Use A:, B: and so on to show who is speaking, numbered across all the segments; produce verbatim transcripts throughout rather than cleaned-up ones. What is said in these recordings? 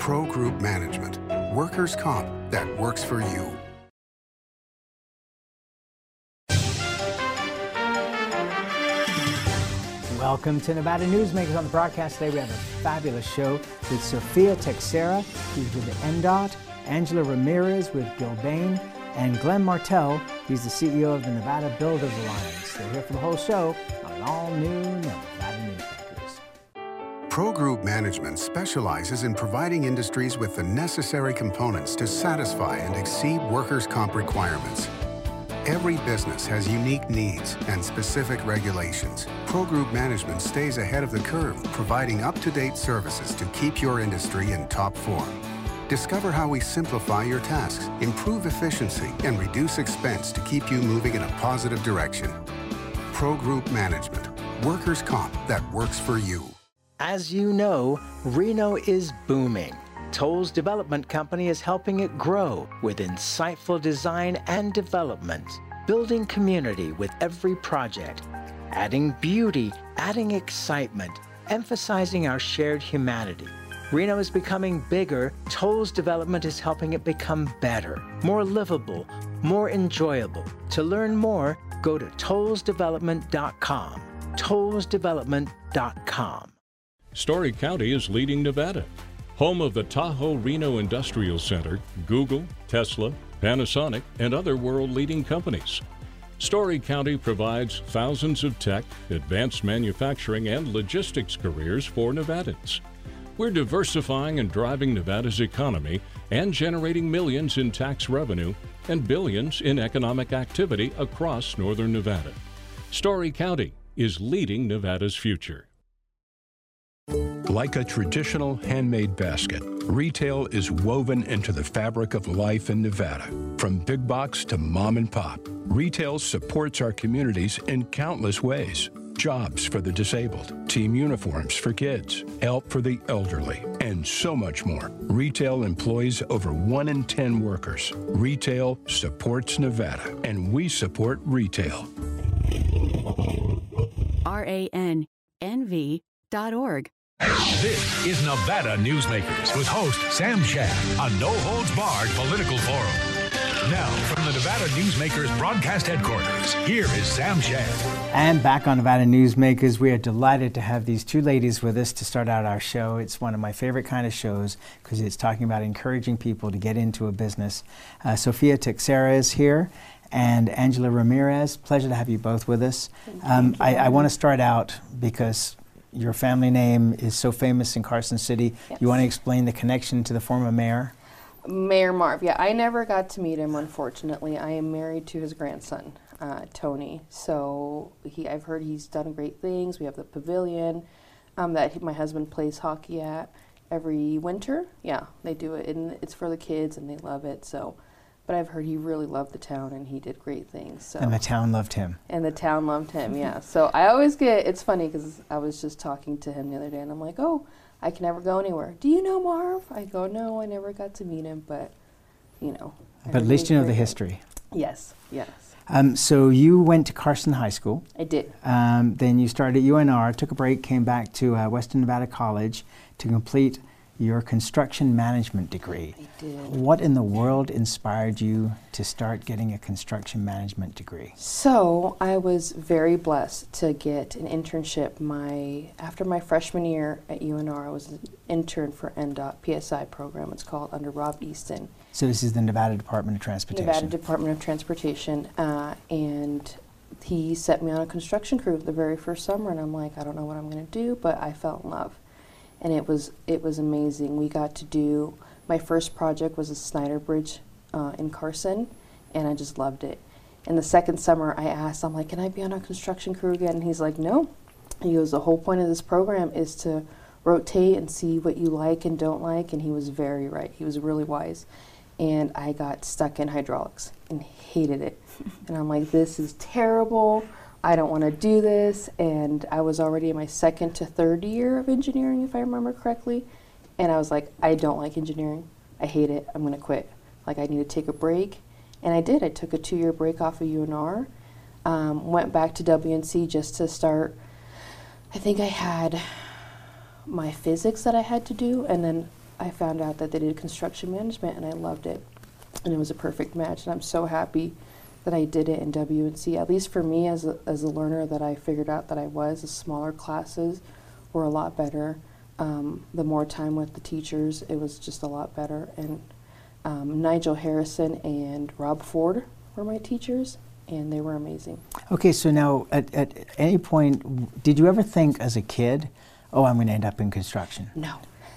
A: Pro Group Management. Workers' comp that works for you.
B: Welcome to Nevada Newsmakers. On the broadcast today, we have a fabulous show with Sophia Texera, who's with the N D O T, Angela Ramirez with Gilbane, and Glenn Martell, he's the C E O of the Nevada Builders Alliance. They're here for the whole show on all new Nevada Newsmakers.
A: Pro Group Management specializes in providing industries with the necessary components to satisfy and exceed workers' comp requirements. Every business has unique needs and specific regulations. Pro Group Management stays ahead of the curve, providing up-to-date services to keep your industry in top form. Discover how we simplify your tasks, improve efficiency, and reduce expense to keep you moving in a positive direction. Pro Group Management. Workers' comp that works for you.
B: As you know, Reno is booming. Toll's Development Company is helping it grow with insightful design and development, building community with every project, adding beauty, adding excitement, emphasizing our shared humanity. Reno is becoming bigger. Toll's Development is helping it become better, more livable, more enjoyable. To learn more, go to tolls development dot com. tolls development dot com.
C: Story County is leading Nevada. Home of the Tahoe Reno Industrial Center, Google, Tesla, Panasonic, and other world-leading companies. Story County provides thousands of tech, advanced manufacturing, and logistics careers for Nevadans. We're diversifying and driving Nevada's economy and generating millions in tax revenue and billions in economic activity across northern Nevada. Story County is leading Nevada's future.
D: Like a traditional handmade basket, retail is woven into the fabric of life in Nevada. From big box to mom and pop, retail supports our communities in countless ways. Jobs for the disabled, team uniforms for kids, help for the elderly, and so much more. Retail employs over one in ten workers. Retail supports Nevada, and we support retail.
E: R A N N V dot org.
F: This is Nevada Newsmakers with host Sam Shad, a no-holds-barred political forum. Now, from the Nevada Newsmakers broadcast headquarters, here is Sam Shad.
B: And back on Nevada Newsmakers, we are delighted to have these two ladies with us to start out our show. It's one of my favorite kind of shows because it's talking about encouraging people to get into a business. Uh, Sophia Texera is here, and Angela Ramirez. Pleasure to have you both with us. Um, I, I want to start out because your family name is so famous in Carson City.
G: Yes.
B: You want to explain the connection to the former mayor?
G: Mayor Marv. Yeah, I never got to meet him, unfortunately. I am married to his grandson, uh, Tony. So he, I've heard he's done great things. We have the pavilion um, that he, my husband plays hockey at every winter. Yeah, they do it, and it's for the kids, and they love it. So, but I've heard he really loved the town, and he did great things. So.
B: And the town loved him.
G: And the town loved him, yeah. So I always get, it's funny because I was just talking to him the other day, and I'm like, oh, I can never go anywhere. Do you know Marv? I go, no, I never got to meet him, but, you know.
B: But at least you know the history.
G: Yes, yes.
B: Um, so you went to Carson High School.
G: I did.
B: Um, then you started at U N R, took a break, came back to uh, Western Nevada College to complete your construction management degree.
G: I did.
B: What in the world inspired you to start getting a construction management degree?
G: So I was very blessed to get an internship. My after my freshman year at U N R, I was an intern for N D O T P S I program. It's called under Rob Easton.
B: So this is the Nevada Department of Transportation.
G: Nevada Department of Transportation, uh, and he set me on a construction crew the very first summer, and I'm like, I don't know what I'm going to do, but I fell in love. And it was it was amazing. We got to do, my first project was a Snyder Bridge uh, in Carson, and I just loved it. And the second summer I asked, I'm like, can I be on a construction crew again? And he's like, no. He goes, the whole point of this program is to rotate and see what you like and don't like, and he was very right. He was really wise. And I got stuck in hydraulics and hated it. And I'm like, this is terrible. I don't want to do this, and I was already in my second to third year of engineering, if I remember correctly, and I was like, I don't like engineering. I hate it. I'm going to quit. Like, I need to take a break, and I did. I took a two-year break off of U N R, um, went back to W N C just to start. I think I had my physics that I had to do, and then I found out that they did construction management, and I loved it. And it was a perfect match, and I'm so happy that I did it in W N C. At least for me as a, as a learner, that I figured out that I was, the smaller classes were a lot better. Um, the more time with the teachers, it was just a lot better. And um, Nigel Harrison and Rob Ford were my teachers, and they were amazing.
B: Okay, so now at, at any point, did you ever think as a kid, oh, I'm going to end up in construction?
G: No.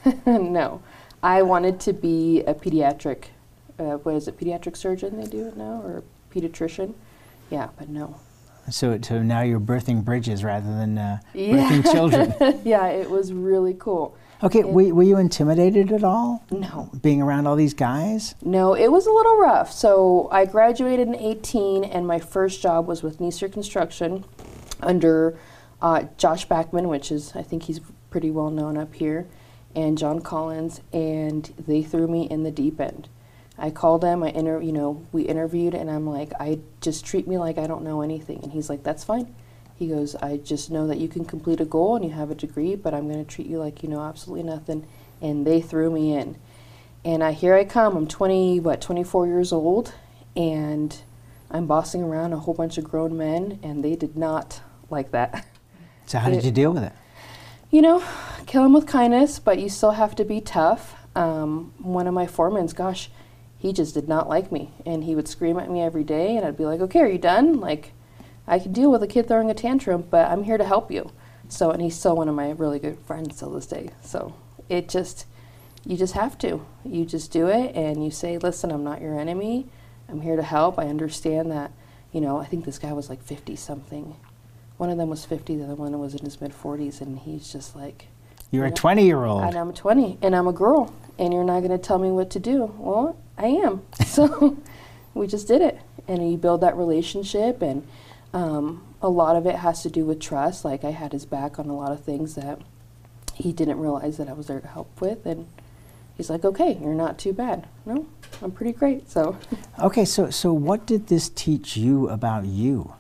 G: No. I wanted to be a pediatric, uh, what is it, pediatric surgeon they do it now, or pediatrician? Yeah, but no.
B: So, so now you're birthing bridges rather than uh,
G: Yeah.
B: birthing children.
G: Yeah, it was really cool.
B: Okay, were, were you intimidated at all?
G: No.
B: Being around all these guys?
G: No, it was a little rough. So I graduated in eighteen, and my first job was with Neisser Construction under uh, Josh Backman, which is, I think he's pretty well known up here, and John Collins, and they threw me in the deep end. I called him, I inter you know, we interviewed, and I'm like, I just treat me like I don't know anything. And he's like, that's fine. He goes, I just know that you can complete a goal and you have a degree, but I'm going to treat you like you know absolutely nothing. And they threw me in. And I here I come. I'm twenty, what, twenty-four years old, and I'm bossing around a whole bunch of grown men, and they did not like that.
B: So how did
G: It-
B: you deal with it?
G: You know, kill them with kindness, but you still have to be tough. Um, one of my foremans, gosh, he just did not like me, and he would scream at me every day, and I'd be like, okay, are you done? Like, I can deal with a kid throwing a tantrum, but I'm here to help you. So, and he's still one of my really good friends till this day. So it just, you just have to. You just do it, and you say, listen, I'm not your enemy. I'm here to help. I understand that, you know, I think this guy was like fifty-something. One of them was fifty, the other one was in his mid-forties, and he's just like...
B: You're a
G: you know,
B: twenty-year-old.
G: And I'm twenty, and I'm a girl, and you're not going to tell me what to do. Well, I am. So we just did it, and you build that relationship, and um, a lot of it has to do with trust. Like, I had his back on a lot of things that he didn't realize that I was there to help with, and he's like, okay, you're not too bad. No, I'm pretty great, so.
B: Okay, so, so what did this teach you about you?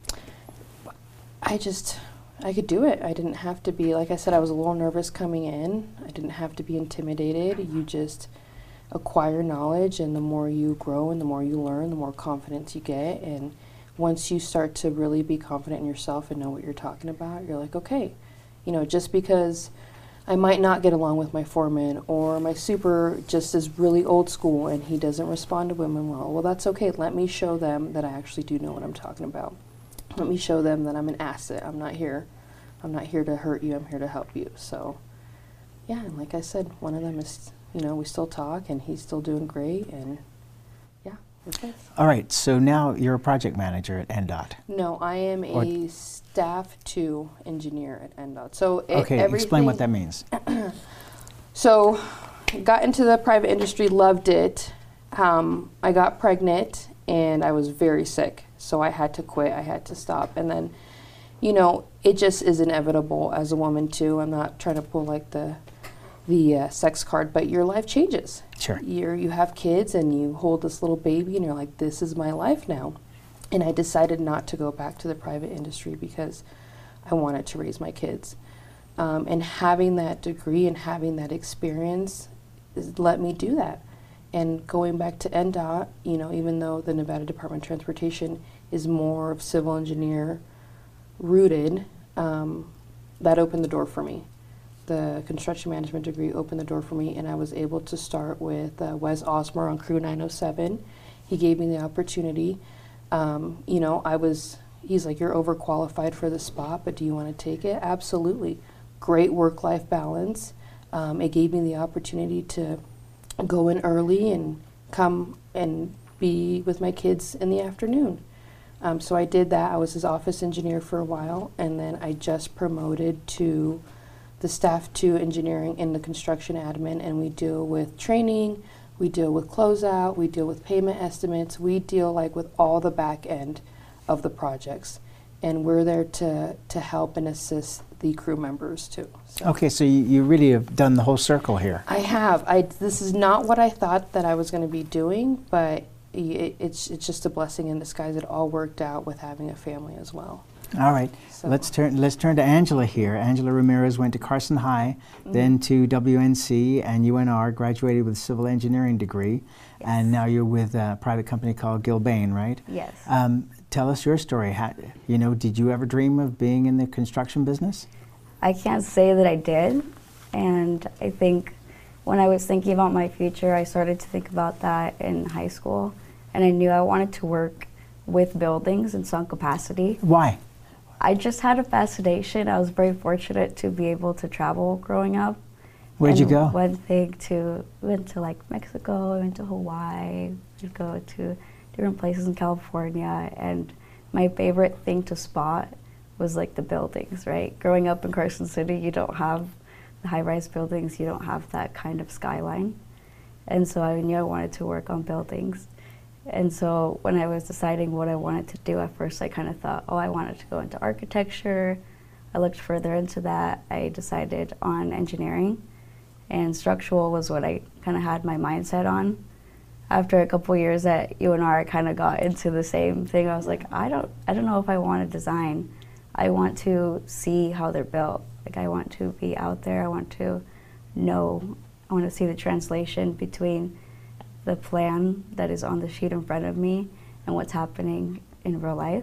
G: I just, I could do it. I didn't have to be, like I said, I was a little nervous coming in. I didn't have to be intimidated. You just acquire knowledge, and the more you grow and the more you learn, the more confidence you get. And once you start to really be confident in yourself and know what you're talking about, you're like, okay, you know, just because I might not get along with my foreman, or my super just is really old school and he doesn't respond to women well, well, that's okay. Let me show them that I actually do know what I'm talking about. Let me show them that I'm an asset. I'm not here. I'm not here to hurt you. I'm here to help you. So, yeah, and like I said, one of them is, you know, we still talk, and he's still doing great, and yeah, we're good.
B: All right, so now you're a project manager at N DOT.
G: No, I am
B: Or-
G: a staff two engineer at N DOT. So it,
B: Okay, explain what that
G: everything-
B: means.
G: So, got into the private industry, loved it. Um, I got pregnant, and I was very sick. So I had to quit, I had to stop. And then, you know, it just is inevitable as a woman too. I'm not trying to pull like the the uh, sex card, but your life changes.
B: Sure.
G: You're, you have kids, and you hold this little baby, and you're like, this is my life now. And I decided not to go back to the private industry because I wanted to raise my kids. Um, and having that degree and having that experience is, let me do that. And going back to N DOT, you know, even though the Nevada Department of Transportation is more of civil engineer rooted, um, that opened the door for me. The construction management degree opened the door for me, and I was able to start with uh, Wes Osmer on Crew nine oh seven. He gave me the opportunity. Um, you know, I was, he's like, you're overqualified for the spot, but do you want to take it? Absolutely. Great work-life balance. Um, it gave me the opportunity to go in early and come and be with my kids in the afternoon. Um, so I did that. I was his office engineer for a while, and then I just promoted to the staff two engineering in the construction admin, and we deal with training, we deal with closeout, we deal with payment estimates, we deal like with all the back end of the projects, and we're there to to help and assist the crew members too. So.
B: Okay, so you, you really have done the whole circle here.
G: I have. I this is not what I thought that I was going to be doing, but it, it's it's just a blessing in disguise. It all worked out with having a family as well.
B: All right,
G: So-
B: let's turn let's turn to Angela here. Angela Ramirez went to Carson High,
H: Mm-hmm.
B: then to W N C and U N R, graduated with a civil engineering degree, and now you're with a private company called Gilbane, right?
H: Yes.
B: Um, tell us your story. How, you know, did you ever dream of being in the construction business?
H: I can't say that I did, and I think when I was thinking about my future, I started to think about that in high school, and I knew I wanted to work with buildings in some capacity.
B: Why?
H: I just had a fascination. I was very fortunate to be able to travel growing up.
B: Where'd you
H: And
B: go?
H: One thing to, went to like Mexico, went to Hawaii, we'd go to different places in California, and my favorite thing to spot was like the buildings, right? Growing up in Carson City, you don't have the high-rise buildings, you don't have that kind of skyline. And so I knew I wanted to work on buildings. And so when I was deciding what I wanted to do, at first I kind of thought, oh, I wanted to go into architecture. I looked further into that. I decided on engineering, and structural was what I kind of had my mindset on. After a couple years at U N R, I kind of got into the same thing. I was like, I don't, I don't know if I want to design. I want to see how they're built. Like, I want to be out there. I want to know. I want to see the translation between the plan that is on the sheet in front of me and what's happening in real life.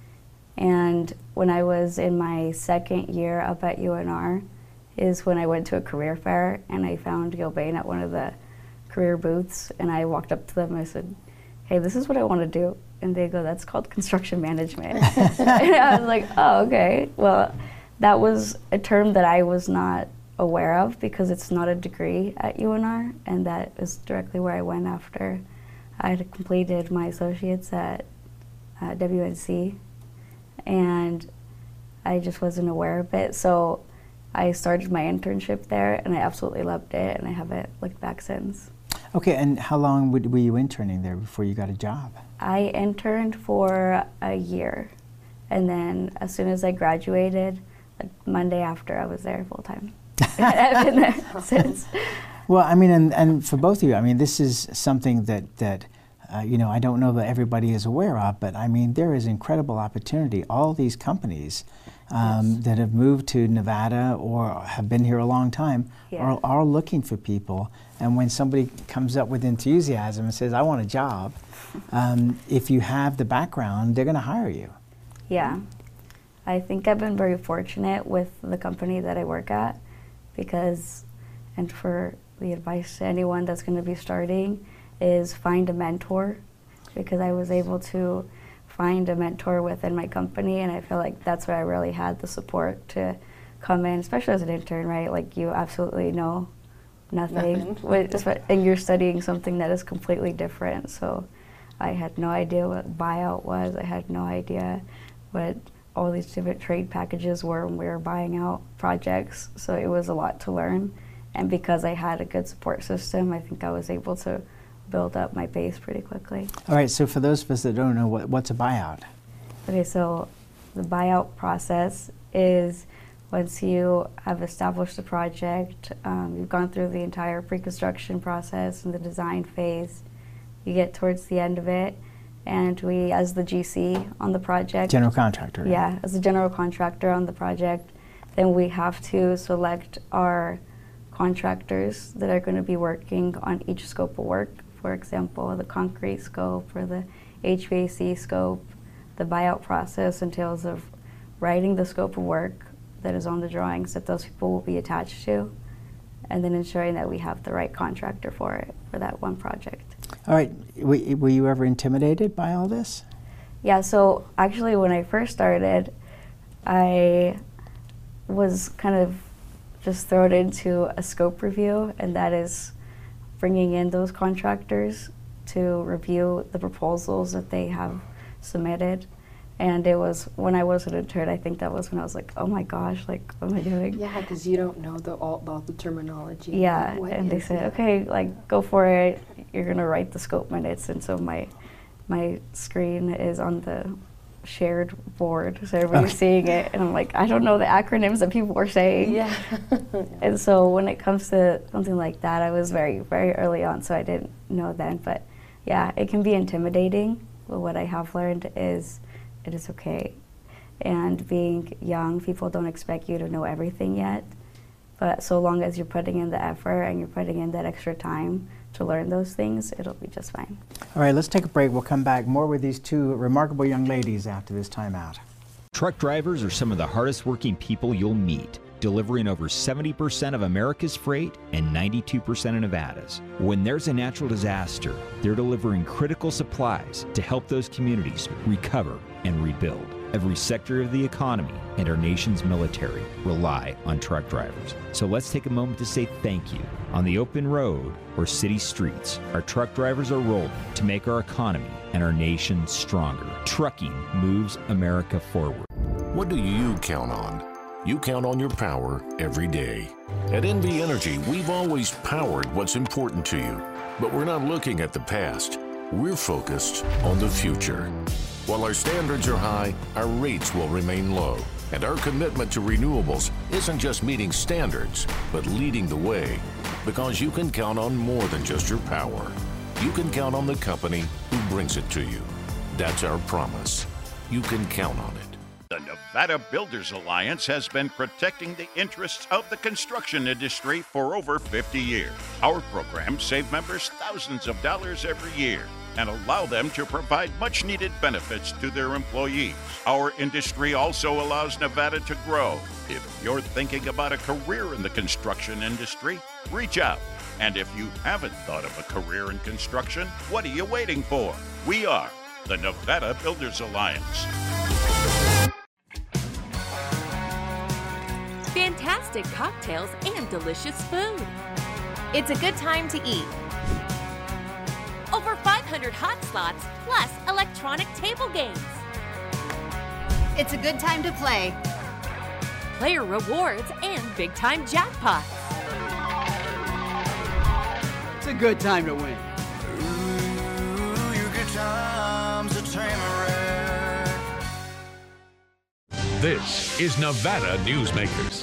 H: And when I was in my second year up at U N R is when I went to a career fair, and I found Gilbane at one of the career booths, and I walked up to them and I said, hey, this is what I want to do. And they go, that's called construction management. And I was like, oh, okay. Well, that was a term that I was not aware of because it's not a degree at U N R, and that is directly where I went after I had completed my associates at uh, W N C, and I just wasn't aware of it. So I started my internship there, and I absolutely loved it, and I haven't looked back since.
B: Okay, and how long would, were you interning there before you got a job?
H: I interned for a year, and then as soon as I graduated, like Monday after, I was there full time. I've been there since.
B: Well, I mean, and, and for both of you, I mean, this is something that, that uh, you know, I don't know that everybody is aware of, but I mean, there is incredible opportunity. All these companies um, yes. that have moved to Nevada or have been here a long time yeah. are, are looking for people. And when somebody comes up with enthusiasm and says, I want a job, um, if you have the background, they're going to hire you.
H: Yeah. I think I've been very fortunate with the company that I work at, because, and for the advice to anyone that's going to be starting, is find a mentor, because I was able to find a mentor within my company, and I feel like that's where I really had the support to come in, especially as an intern, right? Like, you absolutely know nothing, nothing. And you're studying something that is completely different. So I had no idea what buyout was. I had no idea what all these different trade packages were when we were buying out projects. So it was a lot to learn. And because I had a good support system, I think I was able to build up my base pretty quickly.
B: All right, so for those of us that don't know, what, what's a buyout?
H: Okay, so the buyout process is once you have established the project, um, you've gone through the entire pre-construction process and the design phase, you get towards the end of it, and we, as the G C on the project.
B: General contractor. Right?
H: Yeah, as a general contractor on the project, then we have to select our contractors that are going to be working on each scope of work. For example, the concrete scope or the H V A C scope. The buyout process entails of writing the scope of work that is on the drawings that those people will be attached to, and then ensuring that we have the right contractor for it, for that one project.
B: All right, w were you ever intimidated by all this?
H: Yeah, so actually when I first started, I was kind of just thrown into a scope review, and that is bringing in those contractors to review the proposals that they have submitted. And it was, when I was an intern, I think that was when I was like, oh my gosh, like, what am I doing?
G: Yeah, because you don't know the, all, all the terminology.
H: Yeah,
G: what
H: and they said,
G: that?
H: okay, like, go for it. You're going to write the scope minutes. And so my my screen is on the shared board, so everybody's okay. seeing it. And I'm like, I don't know the acronyms that people are saying.
G: Yeah.
H: And so when it comes to something like that, I was very, very early on, so I didn't know then. But yeah, it can be intimidating. But what I have learned is it is okay. And being young, people don't expect you to know everything yet. But so long as you're putting in the effort and you're putting in that extra time to learn those things, it'll be just fine.
B: All right, let's take a break. We'll come back more with these two remarkable young ladies after this time out.
I: Truck drivers are some of the hardest working people you'll meet, delivering over seventy percent of America's freight and ninety-two percent of Nevada's. When there's a natural disaster, they're delivering critical supplies to help those communities recover and rebuild. Every sector of the economy and our nation's military rely on truck drivers. So let's take a moment to say thank you. On the open road or city streets, our truck drivers are rolling to make our economy and our nation stronger. Trucking moves America forward.
J: What do you count on? You count on your power every day. At N V Energy, we've always powered what's important to you, but we're not looking at the past. We're focused on the future. While our standards are high, our rates will remain low. And our commitment to renewables isn't just meeting standards, but leading the way. Because you can count on more than just your power. You can count on the company who brings it to you. That's our promise. You can count on it.
K: The Nevada Builders Alliance has been protecting the interests of the construction industry for over fifty years. Our programs save members thousands of dollars every year and allow them to provide much-needed benefits to their employees. Our industry also allows Nevada to grow. If you're thinking about a career in the construction industry, reach out. And if you haven't thought of a career in construction, what are you waiting for? We are the Nevada Builders Alliance.
L: Fantastic cocktails and delicious food. It's a good time to eat. Over five hundred hot slots, plus electronic table games.
M: It's a good time to play.
L: Player rewards and big-time jackpots.
N: It's a good time to win.
O: Ooh, your good time's a tamarack.
F: This is Nevada Newsmakers.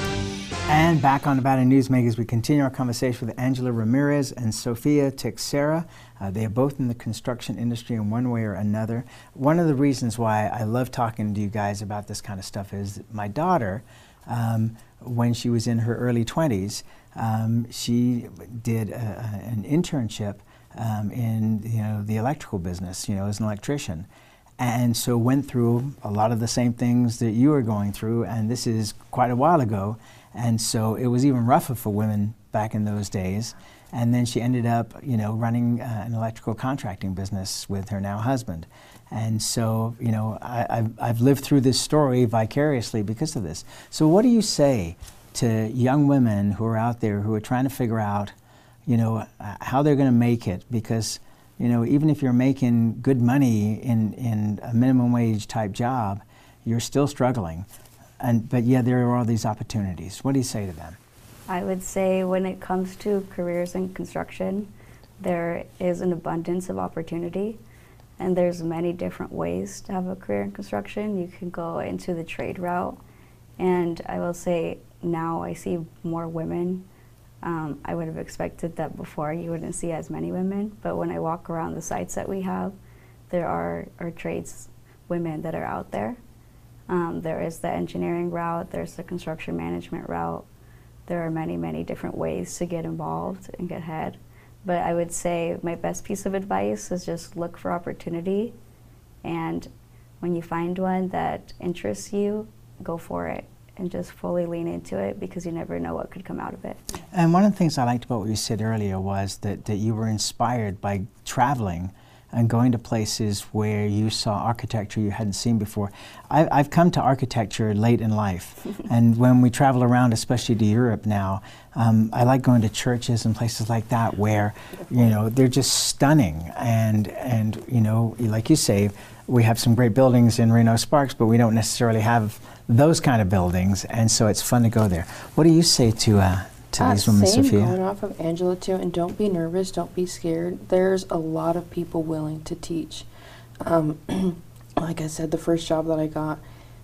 B: And back on Nevada Newsmakers, we continue our conversation with Angela Ramirez and Sofia Teixeira. Uh, they are both in the construction industry in one way or another. One of the reasons why I love talking to you guys about this kind of stuff is my daughter, um, when she was in her early twenties, um, she did a, a, an internship um, in you know the electrical business, you know, as an electrician. And so went through a lot of the same things that you are going through, and this is quite a while ago. And so it was even rougher for women back in those days. And then she ended up, you know, running uh, an electrical contracting business with her now husband. And so, you know, I, I've, I've lived through this story vicariously because of this. So what do you say to young women who are out there who are trying to figure out, you know, uh, how they're going to make it? Because, you know, even if you're making good money in, in a minimum wage type job, you're still struggling. And, but yeah, there are all these opportunities. What do you say to them?
H: I would say when it comes to careers in construction, there is an abundance of opportunity, and there's many different ways to have a career in construction. You can go into the trade route, and I will say now I see more women. Um, I would have expected that before you wouldn't see as many women, but when I walk around the sites that we have, there are, are trades women that are out there. Um, there is the engineering route, there's the construction management route. There are many, many different ways to get involved and get ahead. But I would say my best piece of advice is just look for opportunity, and when you find one that interests you, go for it and just fully lean into it, because you never know what could come out of it.
B: And one of the things I liked about what you said earlier was that, that you were inspired by traveling and going to places where you saw architecture you hadn't seen before. I, I've come to architecture late in life, and when we travel around, especially to Europe now, um, I like going to churches and places like that where, you know, they're just stunning. And, and you know, like you say, we have some great buildings in Reno Sparks, but we don't necessarily have those kind of buildings, and so it's fun to go there. What do you say to uh, to
G: uh,
B: these women,
G: same,
B: Sofia?
G: Going off of Angela too, and don't be nervous, don't be scared. There's a lot of people willing to teach. Um, like I said, the first job that I got,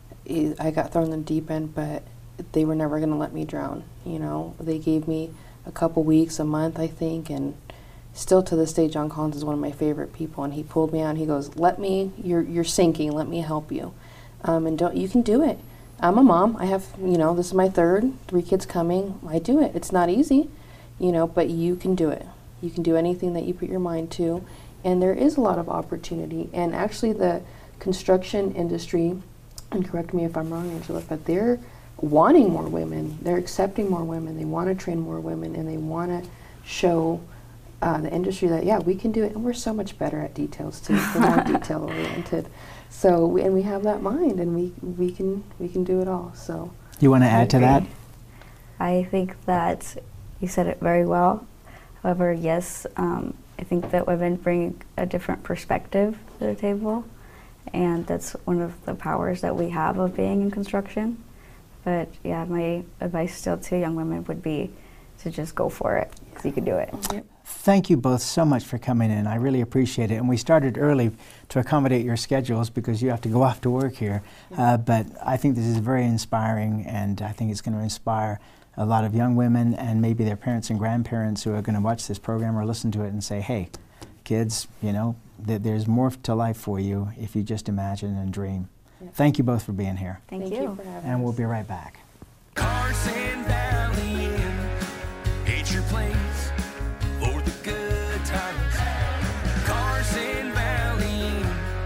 G: I got thrown in the deep end, but they were never going to let me drown. You know, they gave me a couple weeks, a month, I think, and still to this day, John Collins is one of my favorite people, and he pulled me out and he goes, let me, you're, you're sinking, let me help you. um, and don't, you can do it. I'm a mom. I have, you know, this is my third, three kids coming. I do it. It's not easy, you know, but you can do it. You can do anything that you put your mind to, and there is a lot of opportunity. And actually the construction industry, and correct me if I'm wrong, Angela, but they're wanting more women. They're accepting more women. They want to train more women, and they want to show uh, the industry that, yeah, we can do it. And we're so much better at details, too. We're more detail-oriented. So, we, and we have that mind, and we, we, can, we can do it all. So,
B: you want to add to that?
H: I think that you said it very well. However, yes, um, I think that women bring a different perspective to the table, and that's one of the powers that we have of being in construction. But yeah, my advice still to young women would be to just go for it, because you can do it.
G: Yep.
B: Thank you both so much for coming in. I really appreciate it. And we started early to accommodate your schedules because you have to go off to work here. Uh, but I think this is very inspiring, and I think it's going to inspire a lot of young women and maybe their parents and grandparents who are going to watch this program or listen to it and say, hey, kids, you know, th there's more to life for you if you just imagine and dream. Yep. Thank you both for being here.
H: Thank,
G: Thank
H: you.
G: you for having
B: And
G: us.
B: we'll be right back.
O: Carson Valley Inn, it's your place for the good times. Carson Valley Inn.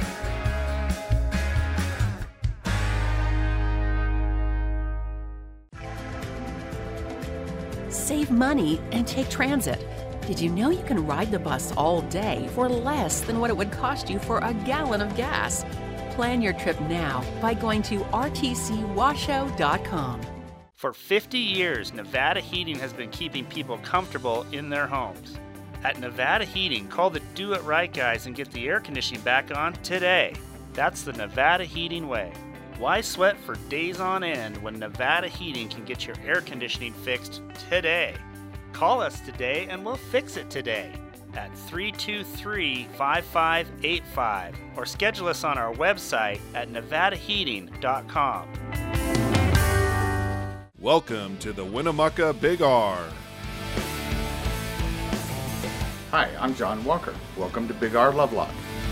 P: Save money and take transit. Did you know you can ride the bus all day for less than what it would cost you for a gallon of gas? Plan your trip now by going to R T C Washoe dot com.
Q: For fifty years, Nevada Heating has been keeping people comfortable in their homes. At Nevada Heating, call the Do It Right guys and get the air conditioning back on today. That's the Nevada Heating way. Why sweat for days on end when Nevada Heating can get your air conditioning fixed today? Call us today and we'll fix it today at three two three, five five eight five or schedule us on our website at nevada heating dot com.
R: Welcome to the Winnemucca Big R.
S: Hi, I'm John Walker. Welcome to Big R Lovelock.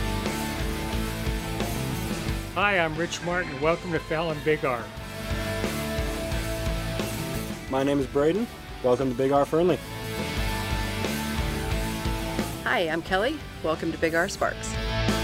T: Hi, I'm Rich Martin. Welcome to Fallon Big R.
U: My name is Braden. Welcome to Big R Fernley.
V: Hi, I'm Kelly. Welcome to Big R Sparks.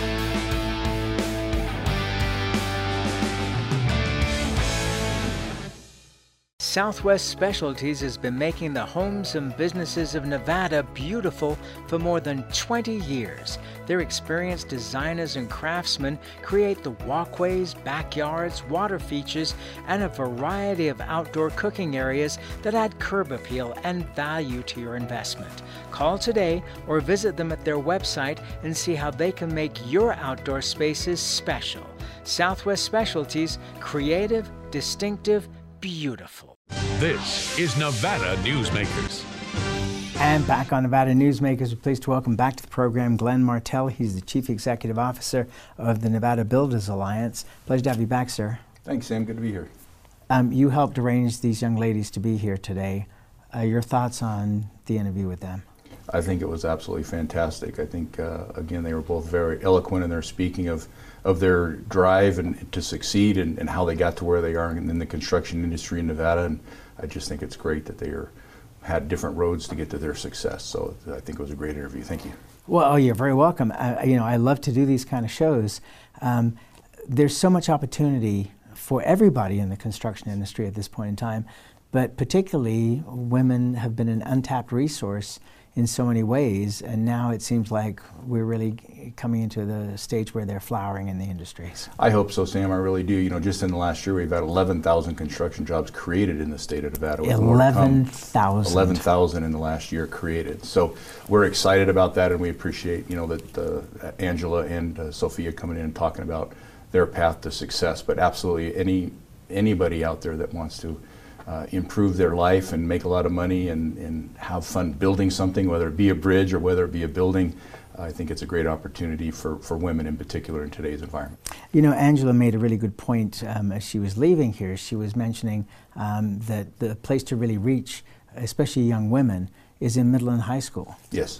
B: Southwest Specialties has been making the homes and businesses of Nevada beautiful for more than twenty years. Their experienced designers and craftsmen create the walkways, backyards, water features, and a variety of outdoor cooking areas that add curb appeal and value to your investment. Call today or visit them at their website and see how they can make your outdoor spaces special. Southwest Specialties, creative, distinctive, beautiful.
F: This is Nevada Newsmakers.
B: And back on Nevada Newsmakers, we're pleased to welcome back to the program Glenn Martell. He's the Chief Executive Officer of the Nevada Builders Alliance. Pleasure to have you back, sir.
W: Thanks, Sam. Good to be here.
B: Um, you helped arrange these young ladies to be here today. Uh, your thoughts on the interview with them?
W: I think it was absolutely fantastic. I think, uh, again, they were both very eloquent in their speaking of, of their drive and to succeed and, and how they got to where they are in, in the construction industry in Nevada. And I just think it's great that they are, had different roads to get to their success. So I think it was a great interview. Thank you.
B: Well, oh, you're very welcome. I, you know, I love to do these kind of shows. Um, there's so much opportunity for everybody in the construction industry at this point in time, but particularly women have been an untapped resource in so many ways, and now it seems like we're really coming into the stage where they're flowering in the industries.
W: I hope so, Sam. I really do. You know, just in the last year, we've had eleven thousand construction jobs created in the state of Nevada.
B: eleven thousand.
W: eleven thousand in the last year created. So we're excited about that, and we appreciate, you know, that uh, Angela and uh, Sophia coming in and talking about their path to success. But absolutely, any anybody out there that wants to Uh, improve their life and make a lot of money and, and have fun building something, whether it be a bridge or whether it be a building, uh, I think it's a great opportunity for, for women in particular in today's environment.
B: You know, Angela made a really good point um, as she was leaving here. She was mentioning um, that the place to really reach, especially young women, is in middle and high school.
W: Yes.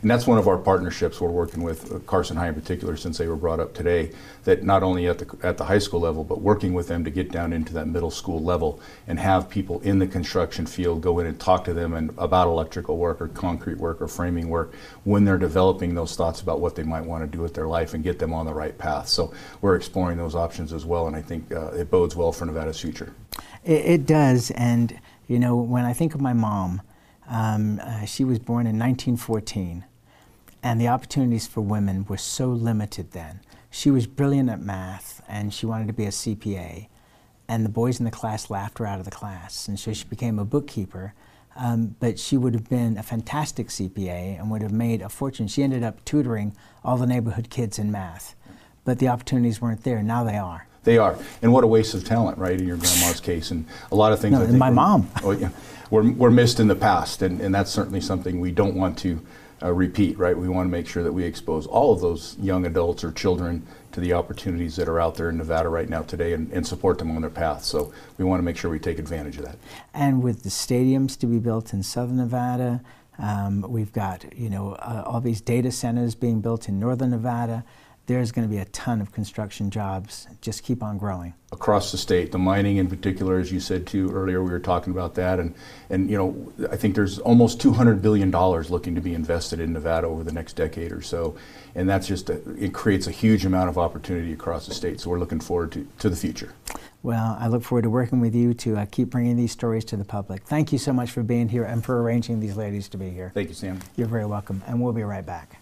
W: And that's one of our partnerships we're working with uh, Carson High in particular, since they were brought up today, that not only at the, at the high school level, but working with them to get down into that middle school level and have people in the construction field go in and talk to them and about electrical work or concrete work or framing work when they're developing those thoughts about what they might want to do with their life and get them on the right path. So we're exploring those options as well, and I think uh, it bodes well for Nevada's future.
B: It, it does, and you know, when I think of my mom, um, uh, she was born in nineteen fourteen, and the opportunities for women were so limited then. She was brilliant at math, and she wanted to be a C P A, and the boys in the class laughed her out of the class, and so she became a bookkeeper. Um, but she would have been a fantastic C P A and would have made a fortune. She ended up tutoring all the neighborhood kids in math, but the opportunities weren't there. Now they are.
W: They are, and what a waste of talent, right? In your grandma's case, and a lot of things.
B: No,
W: I
B: and
W: think
B: my
W: were,
B: mom.
W: Oh, yeah, were, were missed in the past, and, and that's certainly something we don't want to uh, repeat, right? We want to make sure that we expose all of those young adults or children to the opportunities that are out there in Nevada right now today, and, and support them on their path. So we want to make sure we take advantage of that.
B: And with the stadiums to be built in Southern Nevada, um, we've got you know uh, all these data centers being built in Northern Nevada. There's going to be a ton of construction jobs. Just keep on growing.
W: Across the state, the mining in particular, as you said too earlier, we were talking about that, and and you know, I think there's almost two hundred billion dollars looking to be invested in Nevada over the next decade or so, and that's just a, it creates a huge amount of opportunity across the state. So we're looking forward to to the future.
B: Well, I look forward to working with you to uh, keep bringing these stories to the public. Thank you so much for being here and for arranging these ladies to be here.
W: Thank you, Sam.
B: You're very welcome, and we'll be right back.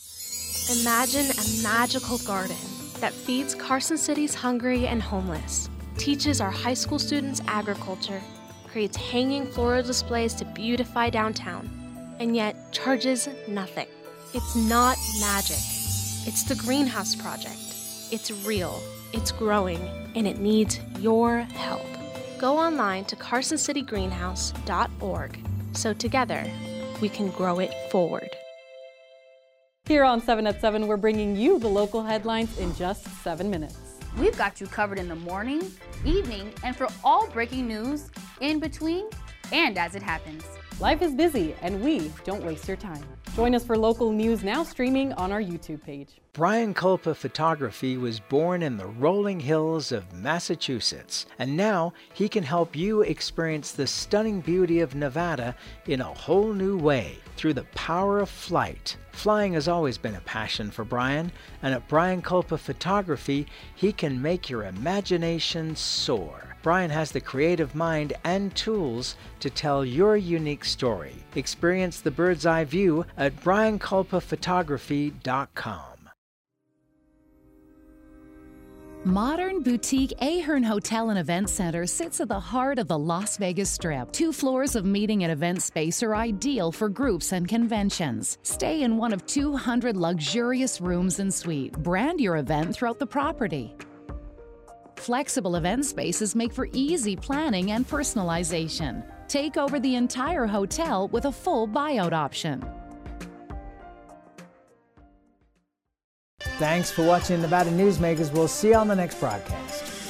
A: Imagine a magical garden that feeds Carson City's hungry and homeless, teaches our high school students agriculture, creates hanging floral displays to beautify downtown, and yet charges nothing. It's not magic. It's the Greenhouse Project. It's real, it's growing, and it needs your help. Go online to carson city greenhouse dot org so together we can grow it forward.
C: Here on seven at seven, we're bringing you the local headlines in just seven minutes.
M: We've got you covered in the morning, evening, and for all breaking news in between and as it happens.
C: Life is busy, and we don't waste your time. Join us for local news now streaming on our YouTube page.
B: Brian Kulpa Photography was born in the rolling hills of Massachusetts, and now he can help you experience the stunning beauty of Nevada in a whole new way through the power of flight. Flying has always been a passion for Brian, and at Brian Kulpa Photography, he can make your imagination soar. Brian has the creative mind and tools to tell your unique story. Experience the bird's eye view at brian kulpa photography dot com.
D: Modern boutique Ahern Hotel and Event Center sits at the heart of the Las Vegas Strip. Two floors of meeting and event space are ideal for groups and conventions. Stay in one of two hundred luxurious rooms and suites. Brand your event throughout the property. Flexible event spaces make for easy planning and personalization. Take over the entire hotel with a full buyout option.
B: Thanks for watching Nevada Newsmakers. We'll see you on the next broadcast.